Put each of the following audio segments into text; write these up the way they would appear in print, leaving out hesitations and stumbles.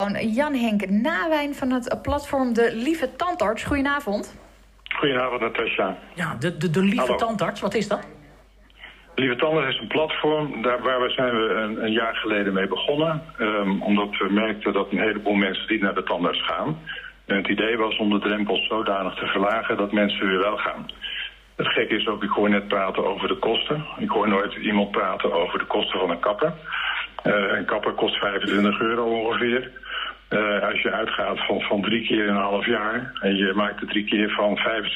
Jan Henk Nawijn van het platform De Lieve Tandarts. Goedenavond. Goedenavond, Natasja. Ja, de Lieve Tandarts, wat is dat? De Lieve Tandarts is een platform, daar zijn we een jaar geleden mee begonnen. Omdat we merkten dat een heleboel mensen niet naar de tandarts gaan. En het idee was om de drempels zodanig te verlagen dat mensen weer wel gaan. Het gekke is ook, ik hoor net praten over de kosten. Ik hoor nooit iemand praten over de kosten van een kapper. Een kapper kost €25 ongeveer. Als je uitgaat van 3 keer in een half jaar en je maakt er 3 keer van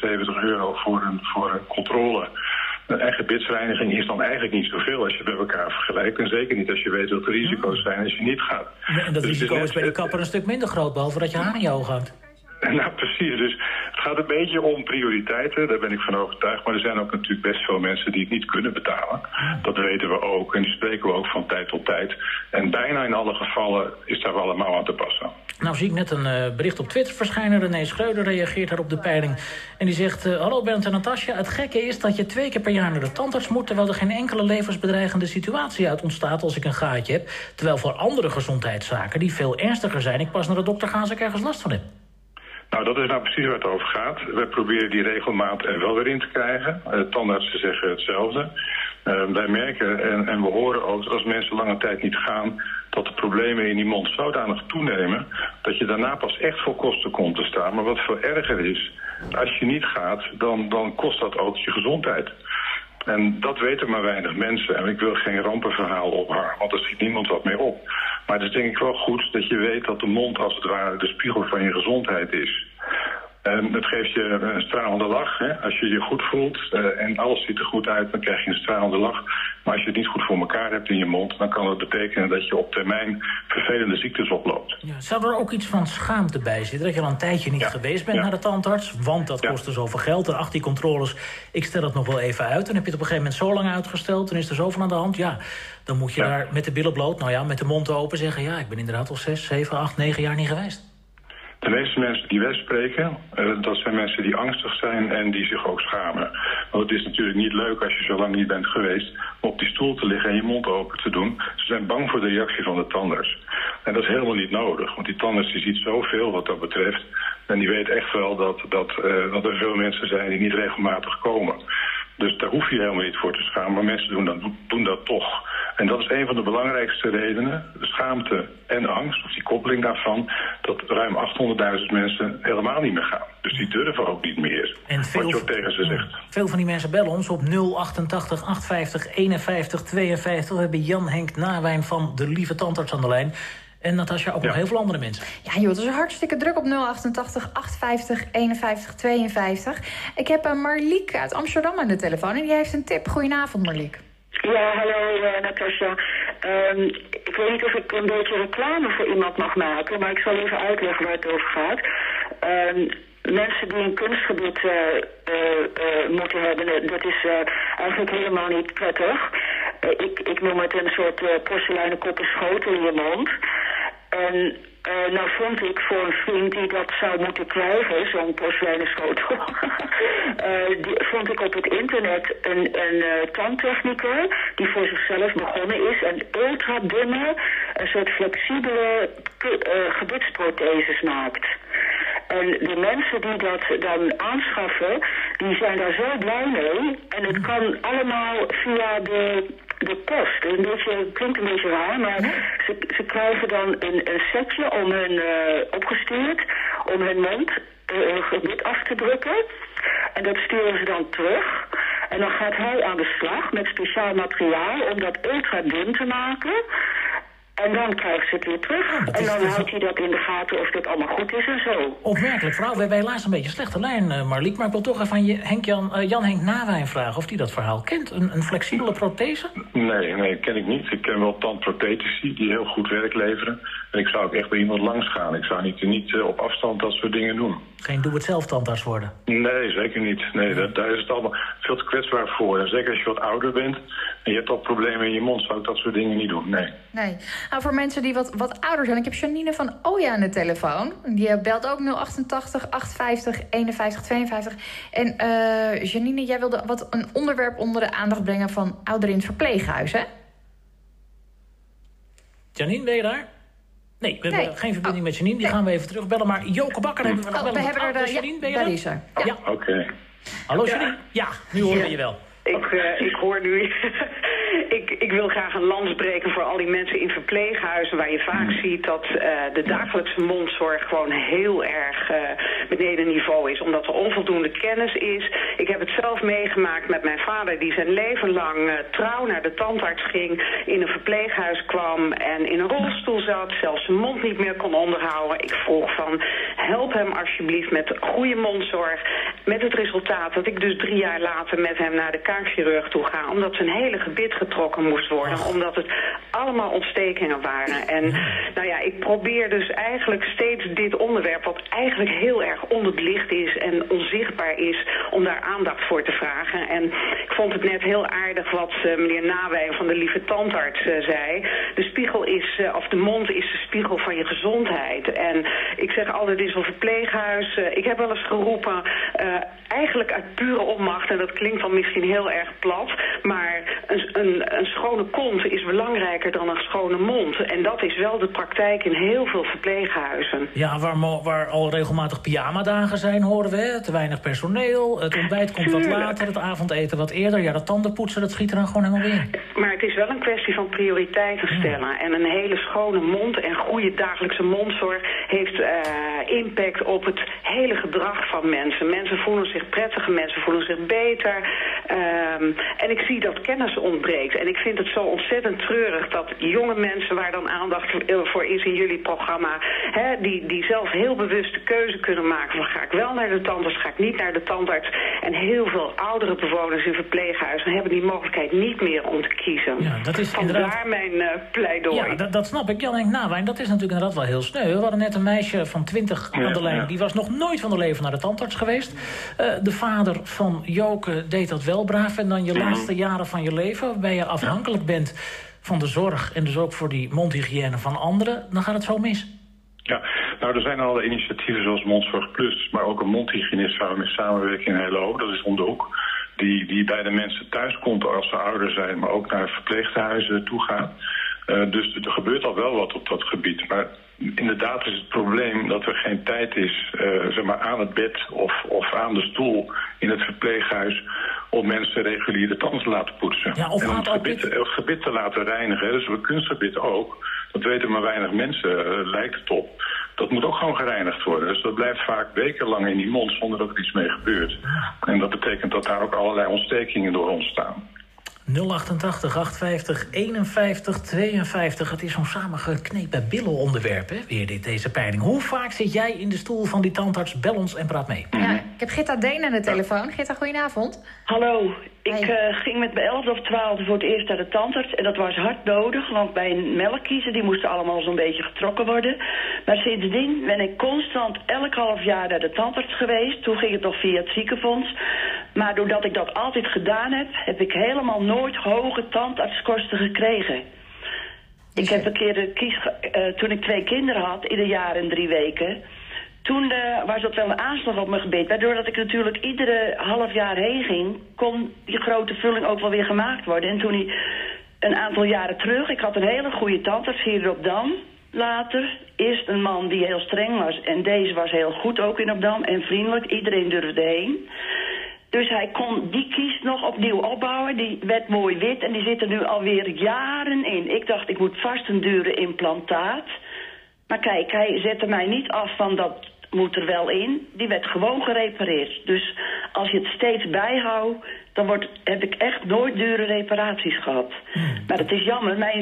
€75 voor een controle. En gebitsreiniging is dan eigenlijk niet zoveel als je bij elkaar vergelijkt. En zeker niet als je weet wat de risico's zijn als je niet gaat. En dat risico is bij de kapper een stuk minder groot, behalve dat je haar in je ogen hangt. Nou, precies. Dus het gaat een beetje om prioriteiten, daar ben ik van overtuigd. Maar er zijn ook natuurlijk best veel mensen die het niet kunnen betalen. Dat weten we ook en die spreken we ook van tijd tot tijd. En bijna in alle gevallen is daar wel allemaal aan te passen. Nou zie ik net een bericht op Twitter verschijnen. René Schreuder reageert daar op de peiling. En die zegt, hallo Bernd en Natasja, het gekke is dat je 2 keer per jaar naar de tandarts moet, terwijl er geen enkele levensbedreigende situatie uit ontstaat als ik een gaatje heb. Terwijl voor andere gezondheidszaken, die veel ernstiger zijn, ik pas naar de dokter ga als ik ergens last van heb. Nou, dat is nou precies waar het over gaat. We proberen die regelmaat er wel weer in te krijgen. Tandartsen zeggen hetzelfde. Wij merken en we horen ook dat als mensen lange tijd niet gaan, dat de problemen in die mond zodanig toenemen dat je daarna pas echt voor kosten komt te staan. Maar wat veel erger is, als je niet gaat, dan kost dat ook je gezondheid. En dat weten maar weinig mensen. En ik wil geen rampenverhaal ophangen, want er ziet niemand wat mee op. Maar het is denk ik wel goed dat je weet dat de mond als het ware de spiegel van je gezondheid is. En het geeft je een stralende lach. Hè? Als je je goed voelt en alles ziet er goed uit, dan krijg je een stralende lach. Maar als je het niet goed voor elkaar hebt in je mond, dan kan het betekenen dat je op termijn vervelende ziektes oploopt. Ja, zou er ook iets van schaamte bij zitten? Dat je al een tijdje niet geweest bent naar de tandarts, want dat kost er zoveel geld. En 18 controles, ik stel het nog wel even uit. Dan heb je het op een gegeven moment zo lang uitgesteld, dan is er zoveel aan de hand. Ja, dan moet je daar met de billen bloot, nou ja, met de mond open zeggen, ja, ik ben inderdaad al 6, 7, 8, 9 jaar niet geweest. De meeste mensen die wij spreken, dat zijn mensen die angstig zijn en die zich ook schamen. Want het is natuurlijk niet leuk als je zo lang niet bent geweest om op die stoel te liggen en je mond open te doen. Ze zijn bang voor de reactie van de tandarts. En dat is helemaal niet nodig, want die tandarts die ziet zoveel wat dat betreft. En die weet echt wel dat er veel mensen zijn die niet regelmatig komen. Dus daar hoef je helemaal niet voor te schamen, maar mensen doen dat toch. En dat is een van de belangrijkste redenen, de schaamte en angst, of die koppeling daarvan, dat ruim 800.000 mensen helemaal niet meer gaan. Dus die durven ook niet meer, en wat je ook tegen ze zegt. Veel van die mensen bellen ons op 088 850 51 52. We hebben Jan Henk Nawijn van De Lieve Tandarts aan de lijn. En Natasja, ook nog heel veel andere mensen. Ja joh, het is hartstikke druk op 088 850 51 52. Ik heb Marliek uit Amsterdam aan de telefoon en die heeft een tip. Goedenavond Marliek. Ja, hallo Natasja. Ik weet niet of ik een beetje reclame voor iemand mag maken, maar ik zal even uitleggen waar het over gaat. Mensen die een kunstgebied moeten hebben, dat is eigenlijk helemaal niet prettig. Ik noem het een soort porseleinen koppen schotel in je mond. En nou vond ik voor een vriend die dat zou moeten krijgen, zo'n porseleinen schotel, vond ik op het internet een tandtechnicus die voor zichzelf begonnen is en ultra dunne, een soort flexibele gebitsprotheses maakt. En de mensen die dat dan aanschaffen, die zijn daar zo blij mee. En het kan allemaal via de post. Het klinkt een beetje raar, maar ze krijgen dan een setje om hun opgestuurd, om hun mond gebit af te drukken. En dat sturen ze dan terug. En dan gaat hij aan de slag met speciaal materiaal om dat ultra dun te maken. En dan krijgt ze het weer terug. En dan houdt hij dat in de gaten of dat allemaal goed is en zo. Opmerkelijk verhaal. We hebben helaas een beetje een slechte lijn, Marliek. Maar ik wil toch even aan Jan Henk Nawijn vragen of hij dat verhaal kent. Een flexibele prothese? Nee, ken ik niet. Ik ken wel tandprothetici die heel goed werk leveren. En ik zou ook echt bij iemand langs gaan. Ik zou niet op afstand dat soort dingen doen. Geen doe-het-zelf tandarts worden? Nee, zeker niet. Nee, daar is het allemaal veel te kwetsbaar voor. En zeker als je wat ouder bent en je hebt al problemen in je mond, zou ik dat soort dingen niet doen. Nee. Nou, voor mensen die wat ouder zijn. Ik heb Janine van Oja aan de telefoon. Die belt ook 088 850 51 52. En Janine, jij wilde een onderwerp onder de aandacht brengen van ouderen in het verpleeghuis, hè? Janine, ben je daar? Nee, we hebben geen verbinding met Janine. Die gaan we even terugbellen. Maar Joke Bakker hebben we nog wel. We hebben er Janine, ben je daar er? is ze. Ja. Oké. Hallo Janine? Ja, nu horen we je wel. Ik hoor nu... Ik wil graag een lans breken voor al die mensen in verpleeghuizen... waar je vaak ziet dat de dagelijkse mondzorg gewoon heel erg beneden niveau is. Omdat er onvoldoende kennis is. Ik heb het zelf meegemaakt met mijn vader... die zijn leven lang trouw naar de tandarts ging... in een verpleeghuis kwam en in een rolstoel zat... zelfs zijn mond niet meer kon onderhouden. Ik vroeg van, help hem alsjeblieft met goede mondzorg... met het resultaat dat ik dus 3 jaar later met hem naar de kaakchirurg toe ga... omdat zijn hele gebit getrokken moest worden, omdat het allemaal ontstekingen waren. En nou ja, ik probeer dus eigenlijk steeds dit onderwerp, wat eigenlijk heel erg onder het licht is en onzichtbaar is, om daar aandacht voor te vragen. En ik vond het net heel aardig wat meneer Nawijn van de Lieve Tandarts zei. De spiegel is, of de mond is de spiegel van je gezondheid. En ik zeg altijd, dit is een verpleeghuis. Ik heb wel eens geroepen, eigenlijk uit pure onmacht, en dat klinkt dan misschien heel erg plat, maar een schone kont is belangrijker dan een schone mond. En dat is wel de praktijk in heel veel verpleeghuizen. Ja, waar al regelmatig pyjamadagen zijn, horen we. Te weinig personeel, het ontbijt komt wat later, het avondeten wat eerder. Ja, dat tandenpoetsen, dat schiet er dan gewoon helemaal in. Maar het is wel een kwestie van prioriteiten stellen. En een hele schone mond en goede dagelijkse mondzorg heeft impact op het hele gedrag van mensen. Mensen voelen zich prettiger, mensen voelen zich beter. En ik zie dat kennis ontbreekt. En ik vind het zo ontzettend treurig dat jonge mensen, waar dan aandacht voor is in jullie programma, die zelf heel bewust de keuze kunnen maken van, ga ik wel naar de tandarts, ga ik niet naar de tandarts. En heel veel oudere bewoners in verpleeghuizen hebben die mogelijkheid niet meer om te kiezen. Ja, dat is vandaar inderdaad mijn pleidooi. Ja, dat snap ik. Jan Henk Nawijn, dat is natuurlijk inderdaad wel heel sneu. We hadden net een meisje van 20 aan de lijn. Die was nog nooit van haar leven naar de tandarts geweest. De vader van Joke deed dat wel braaf. En dan je laatste jaren van je leven, waarbij je afhankelijk bent van de zorg en dus ook voor die mondhygiëne van anderen, dan gaat het zo mis. Ja, nou er zijn al initiatieven zoals Mondzorg Plus, maar ook een mondhygiënist waar we mee samenwerken in Hello, dat is om de hoek, die bij de mensen thuis komt als ze ouder zijn, maar ook naar verpleeghuizen toe gaat. Dus er gebeurt al wel wat op dat gebied. Maar inderdaad is het probleem dat er geen tijd is zeg maar aan het bed of aan de stoel in het verpleeghuis om mensen regulier de tanden te laten poetsen. Ja, of en om het gebit te laten reinigen. Dus een kunstgebit ook. Dat weten maar weinig mensen, lijkt het op. Dat moet ook gewoon gereinigd worden. Dus dat blijft vaak wekenlang in die mond zonder dat er iets mee gebeurt. En dat betekent dat daar ook allerlei ontstekingen door ontstaan. 088 850 51 52. Het is zo'n samengeknepen billenonderwerp, hè? Weer deze peiling. Hoe vaak zit jij in de stoel van die tandarts? Bel ons en praat mee. Ja, ik heb Gitta Deen aan de telefoon. Gitta, goedenavond. Hallo, ik ging met mijn 11e of 12e voor het eerst naar de tandarts. En dat was hard nodig, want bij een melkkiezer, die moesten allemaal zo'n beetje getrokken worden. Maar sindsdien ben ik constant elk half jaar naar de tandarts geweest. Toen ging het nog via het ziekenfonds. Maar doordat ik dat altijd gedaan heb, heb ik helemaal nooit hoge tandartskosten gekregen. Ik heb een keer toen ik 2 kinderen had, in een jaar en 3 weken. Toen was dat wel een aanslag op mijn gebit. Waardoor dat ik natuurlijk iedere half jaar heen ging, kon die grote vulling ook wel weer gemaakt worden. En toen een aantal jaren terug, ik had een hele goede tandarts hier in Opdam. Later, eerst een man die heel streng was. En deze was heel goed ook in Opdam en vriendelijk. Iedereen durfde heen. Dus hij kon die kies nog opnieuw opbouwen. Die werd mooi wit en die zit er nu alweer jaren in. Ik dacht, ik moet vast een dure implantaat. Maar kijk, hij zette mij niet af van dat moet er wel in. Die werd gewoon gerepareerd. Dus als je het steeds bijhoudt, dan heb ik echt nooit dure reparaties gehad. Maar het is jammer, mijn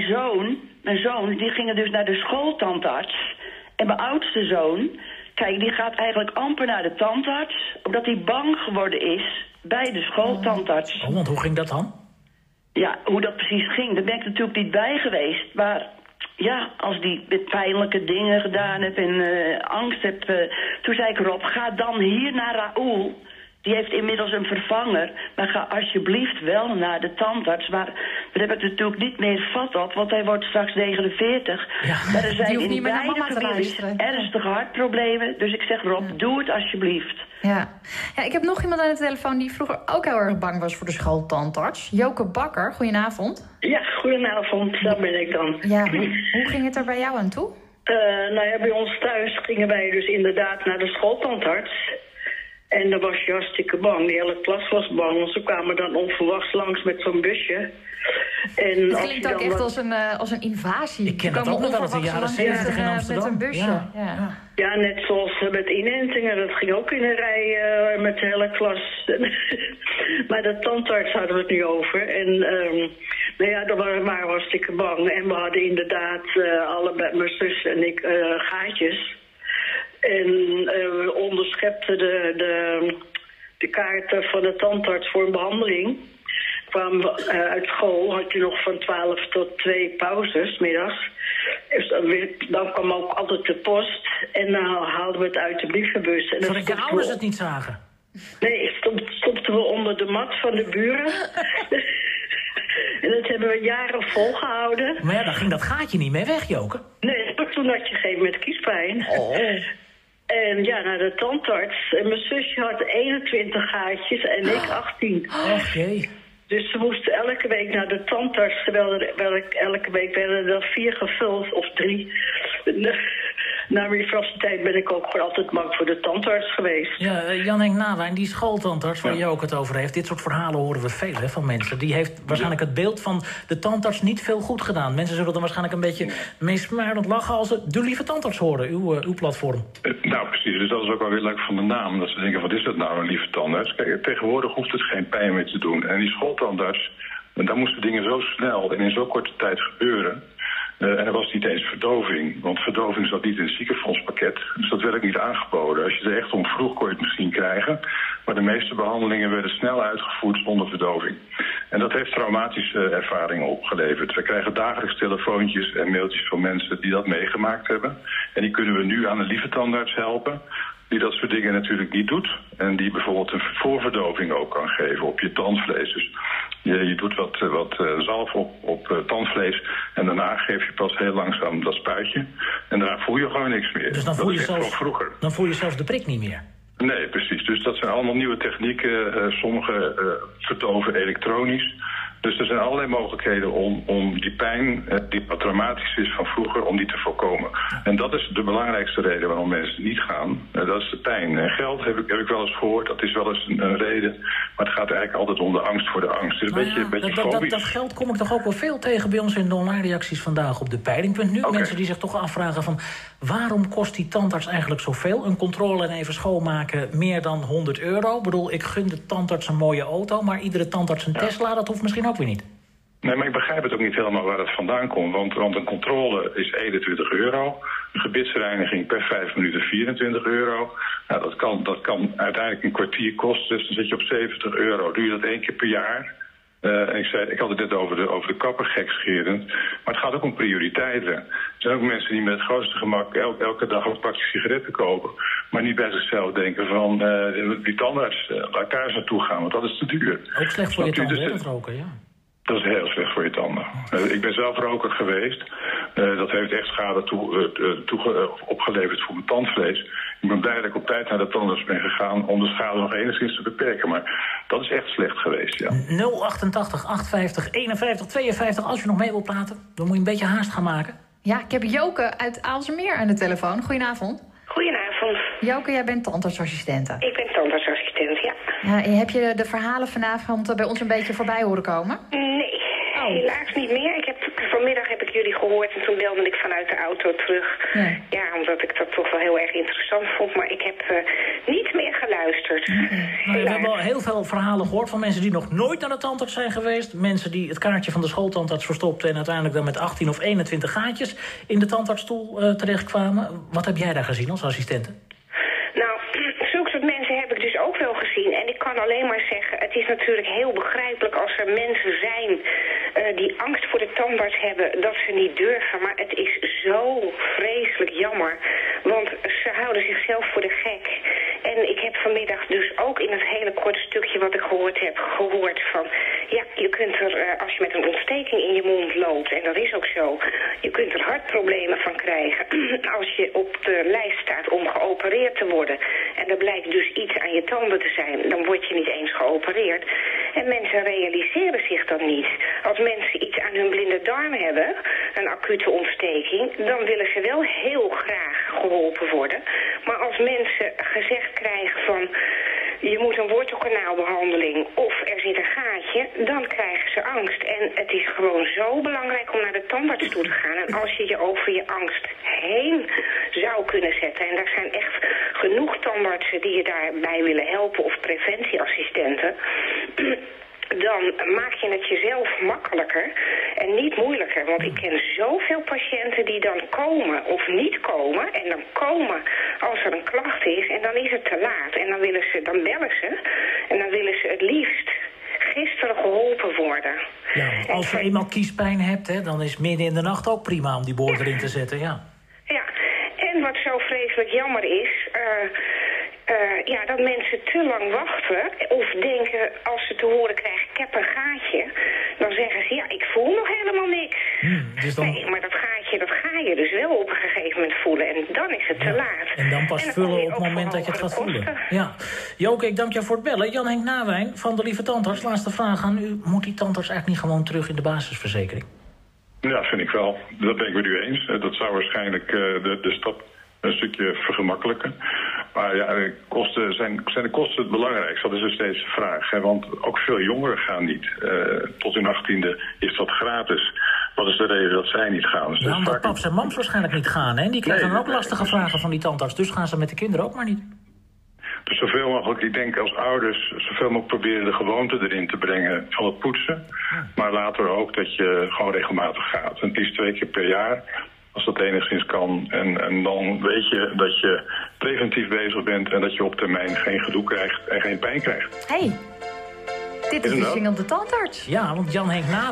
zoon die ging dus naar de schooltandarts. En mijn oudste zoon, kijk, die gaat eigenlijk amper naar de tandarts, omdat hij bang geworden is bij de schooltandarts. Want hoe ging dat dan? Ja, hoe dat precies ging, daar ben ik natuurlijk niet bij geweest. Maar ja, als die met pijnlijke dingen gedaan heb en angst heb. Toen zei ik, Rob, ga dan hier naar Raoul. Die heeft inmiddels een vervanger. Maar ga alsjeblieft wel naar de tandarts. Maar daar heb ik natuurlijk niet meer vat op, want hij wordt straks 49. Ja, maar er zijn in beide families ernstige hartproblemen. Dus ik zeg, Rob, doe het alsjeblieft. Ja, ik heb nog iemand aan de telefoon die vroeger ook heel erg bang was voor de schooltandarts. Joke Bakker, goedenavond. Ja, goedenavond, dat ben ik dan. Ja, hoe ging het er bij jou aan toe? Bij ons thuis gingen wij dus inderdaad naar de schooltandarts. En daar was je hartstikke bang. Die hele klas was bang, want ze kwamen dan onverwachts langs met zo'n busje. En het klinkt ook echt als een invasie. Ik ken het ook nog wel uit de jaren 70 in Amsterdam. Met een busje. Ja, net zoals met inentingen. Dat ging ook in een rij met de hele klas. Maar de tandarts hadden we het nu over. En daar waren we hartstikke bang. En we hadden inderdaad allebei, mijn zus en ik, gaatjes. En we onderschepten de kaarten van de tandarts voor een behandeling. Kwamen we uit school, had je nog van 12 tot 2 pauzes, middags. Dus dan kwam ook altijd de post en dan haalden we het uit de brievenbus. En zodat je ouders het niet zagen? Nee, stopten we onder de mat van de buren. En dat hebben we jaren volgehouden. Maar ja, dan ging dat gaatje niet meer weg, Joke. Nee, toen had je op een gegeven moment kiespijn. Oh. En naar de tandarts. En mijn zusje had 21 gaatjes en ik 18. Och jee. Dus ze moesten elke week naar de tandarts, terwijl elke week werden er 4 gevuld of 3. Na mijn universiteit ben ik ook gewoon altijd bang voor de tandarts geweest. Ja, Jan-Henk Nawijn, die schooltandarts waar je ook het over heeft. Dit soort verhalen horen we veel van mensen. Die heeft waarschijnlijk het beeld van de tandarts niet veel goed gedaan. Mensen zullen dan waarschijnlijk een beetje meesmuilend lachen als ze de lieve tandarts horen, uw platform. Nou, precies. Dus dat is ook wel weer leuk van de naam. Dat ze denken, wat is dat nou, een lieve tandarts? Kijk, tegenwoordig hoeft het geen pijn meer te doen. En die schooltandarts, daar moesten dingen zo snel en in zo'n korte tijd gebeuren. En er was niet eens verdoving, want verdoving zat niet in het ziekenfondspakket. Dus dat werd ook niet aangeboden. Als je er echt om vroeg, kon je het misschien krijgen. Maar de meeste behandelingen werden snel uitgevoerd zonder verdoving. En dat heeft traumatische ervaringen opgeleverd. We krijgen dagelijks telefoontjes en mailtjes van mensen die dat meegemaakt hebben. En die kunnen we nu aan de lieve tandarts helpen, die dat soort dingen natuurlijk niet doet. En die bijvoorbeeld een voorverdoving ook kan geven op je tandvlees. Dus je doet wat zalf op tandvlees en daarna geef je pas heel langzaam dat spuitje. En daarna voel je gewoon niks meer. Dus dan voel je zelfs de prik niet meer? Nee, precies. Dus dat zijn allemaal nieuwe technieken. Sommige verdoven elektronisch. Dus er zijn allerlei mogelijkheden om die pijn, die wat traumatisch is van vroeger, om die te voorkomen. En dat is de belangrijkste reden waarom mensen niet gaan. Dat is de pijn. Geld heb ik wel eens gehoord, dat is wel eens een reden. Maar het gaat eigenlijk altijd om de angst voor de angst. Het is een beetje fobisch. Dat geld kom ik toch ook wel veel tegen bij ons in de online reacties vandaag op de peiling. Nu mensen die zich toch afvragen van, waarom kost die tandarts eigenlijk zoveel? Een controle en even schoonmaken meer dan €100. Ik bedoel, ik gun de tandarts een mooie auto, maar iedere tandarts een Tesla, dat hoeft misschien ook weer niet. Nee, maar ik begrijp het ook niet helemaal waar het vandaan komt. Want een controle is €21. Een gebitsreiniging per 5 minuten €24. Nou, dat kan uiteindelijk een kwartier kosten, dus dan zit je op €70. Doe je dat 1 keer per jaar? En ik had het net over de kapper, gekscherend. Maar het gaat ook om prioriteiten. Er zijn ook mensen die met het grootste gemak elke dag een pakje sigaretten kopen, maar niet bij zichzelf denken van die tandarts, laat daar eens naartoe gaan, want dat is te duur. Ook slecht voor je tanden, dat roken, ja. Dat is heel slecht voor je tanden. Ik ben zelf roker geweest. Dat heeft echt schade opgeleverd voor mijn tandvlees. Ik ben blij dat ik op tijd naar de tandarts ben gegaan om de schade nog enigszins te beperken. Maar dat is echt slecht geweest, ja. 088 850 51 52. Als je nog mee wilt praten, dan moet je een beetje haast gaan maken. Ja, ik heb Joke uit Aalsmeer aan de telefoon. Goedenavond. Goedenavond. Joke, jij bent tandartsassistente. Ik ben tandartsassistent, ja. Heb je de verhalen vanavond bij ons een beetje voorbij horen komen? Nee, helaas niet meer. Vanmiddag heb ik jullie gehoord en toen belde ik vanuit de auto terug. Ja, omdat ik dat toch wel heel erg interessant vond. Maar ik heb niet meer geluisterd. We hebben al heel veel verhalen gehoord van mensen die nog nooit naar de tandarts zijn geweest. Mensen die het kaartje van de schooltandarts verstopten en uiteindelijk dan met 18 of 21 gaatjes in de tandartsstoel terechtkwamen. Wat heb jij daar gezien als assistente? Nou, zulke soort mensen heb ik dus ook wel gezien. En ik kan alleen maar zeggen, het is natuurlijk heel begrijpelijk als er mensen zijn die angst voor de tandarts hebben, dat ze niet durven. Maar het is zo vreselijk jammer, want ze houden zichzelf voor de gek. En ik heb vanmiddag dus ook in het hele korte stukje wat ik gehoord heb, gehoord van, Ja, je kunt er, als je met een ontsteking in je mond loopt, en dat is ook zo, je kunt er hartproblemen van krijgen. Als je op de lijst staat om geopereerd te worden en er blijkt dus iets aan je tanden te zijn, dan word je niet eens geopereerd. En mensen realiseren zich dat niet. Als mensen iets aan hun blinde darm hebben, een acute ontsteking, dan willen ze wel heel graag geholpen worden. Maar als mensen gezegd krijgen van, je moet een wortelkanaalbehandeling of er zit een gaatje, dan krijgen ze angst. En het is gewoon zo belangrijk om naar de tandarts toe te gaan. En als je je over je angst heen zou kunnen zetten, en daar zijn echt genoeg tandartsen die je daarbij willen helpen of preventieassistenten, dan maak je het jezelf makkelijker en niet moeilijker. Want ik ken zoveel patiënten die dan komen of niet komen. En dan komen als er een klacht is en dan is het te laat. En dan bellen ze en dan willen ze het liefst gisteren geholpen worden. Ja, als je eenmaal kiespijn hebt, hè, dan is midden in de nacht ook prima om die boor erin te zetten. Ja. Ja, en wat zo vreselijk jammer is, dat mensen te lang wachten of denken als ze te horen krijgen, ik heb een gaatje, dan zeggen ze, ja, ik voel nog helemaal niks. Dus dan... Nee, maar dat gaatje, dat ga je dus wel op een gegeven moment voelen en dan is het te laat. En dan pas vullen op het moment dat je het gaat voelen. Ja. Joke, ik dank jou voor het bellen. Jan-Henk Nawijn van de Lieve Tandarts, laatste vraag aan u. Moet die tandarts eigenlijk niet gewoon terug in de basisverzekering? Ja, vind ik wel. Dat ben ik met u eens. Dat zou waarschijnlijk de stap een stukje vergemakkelijken. Maar ja, zijn de kosten het belangrijkste? Dat is dus steeds de vraag. Hè? Want ook veel jongeren gaan niet. Tot hun 18e is dat gratis. Wat is de reden dat zij niet gaan? Dus ja, omdat paps en mams waarschijnlijk niet gaan. Hè? Die krijgen dan ook lastige vragen van die tandarts. Dus gaan ze met de kinderen ook maar niet. Dus zoveel mogelijk, ik denk als ouders, zoveel mogelijk proberen de gewoonte erin te brengen van het poetsen. Ja. Maar later ook dat je gewoon regelmatig gaat. En het liefst 2 keer per jaar. Als dat enigszins kan. En dan weet je dat je preventief bezig bent en dat je op termijn geen gedoe krijgt en geen pijn krijgt. Hey, dit is de Singelde Tandarts. Ja, want Jan-Henk